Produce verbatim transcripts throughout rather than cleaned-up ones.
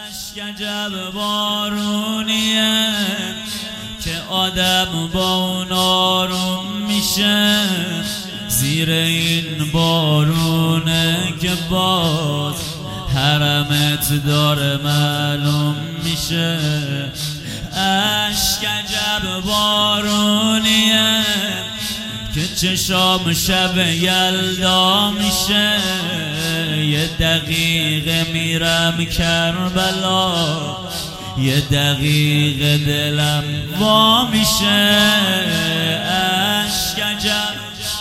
عشق عجب بارونیه که آدم با اون آروم میشه. زیر این بارونه که باز حرمت داره معلوم میشه. عشق عجب بارونیه که چشام شب یلدا میشه. یه دقیقه میرم کربلا، یه دقیقه دلم وا میشه. عشق عجب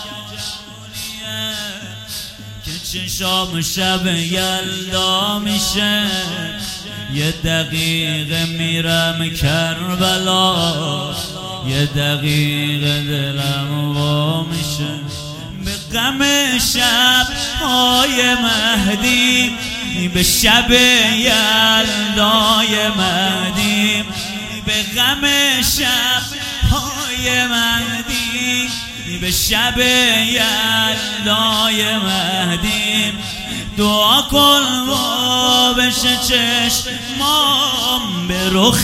که چشام شب یلدا میشه. یه دقیقه میرم کربلا، یه دقیقه دلم وا میشه. به غم شب های مهدی، به شب یلدای مهدی، به غم شب های مهدی، به شب یلدای مهدی. دعا کن و بشه چشمام به رخ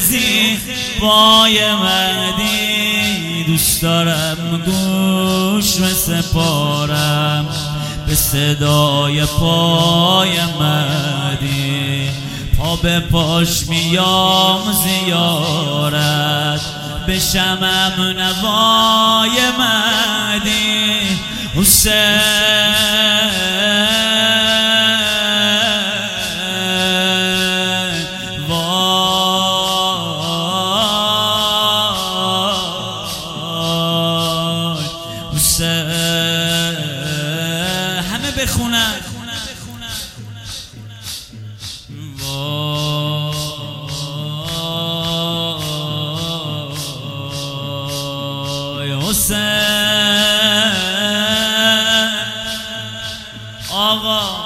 زیبای مهدی. دوست دارم گوش بسپارم به صدای پای مهدی. پا به پاش میام زیارت، بشمم نوای مهدی. حسین همه بخونن وای حسین آقا.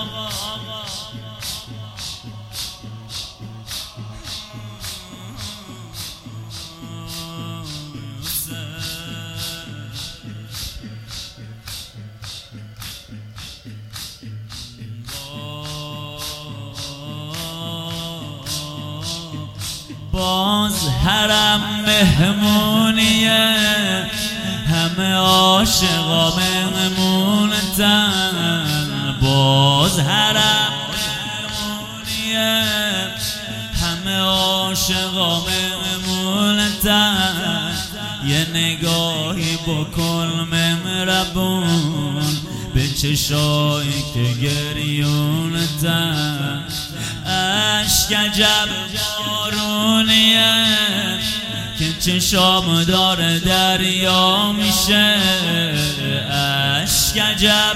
باز حرم مهمونیه، همه عاشقا مهمونتن. باز حرم مهمونیه، همه عاشقا مهمونتن. یه نگاهی بکن مهربون به چشایی که گریونتن. عشق عجب بارونیه که چشام داره دریا میشه. عشق عجب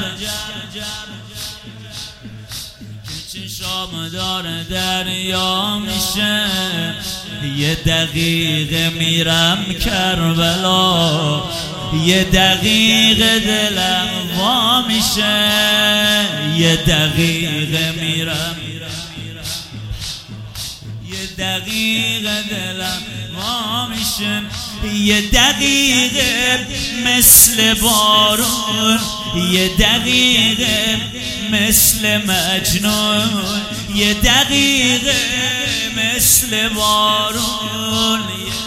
که چشام داره دریا میشه. یه دقیقه میرم کربلا، یه دقیقه دلم وا میشه. یه دقیقه میرم، یه دقیقه دلم وا میشه. یه دقیقه مثل بارون، یه دقیقه مثل مجنون، یه دقیقه مثل بارون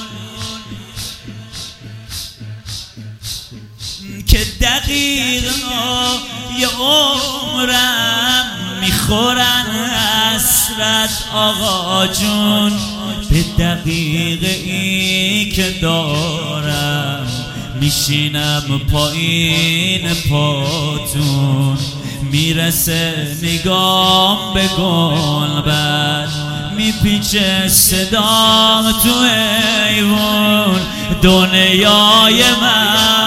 که دقیقه یه عمرم میخورن حسرت آقا جون. به دقیقه ای که دارم میشینم پایین پاتون. میرسه نگام به گلبد، میپیچه صدام تو ایوون. دنیای من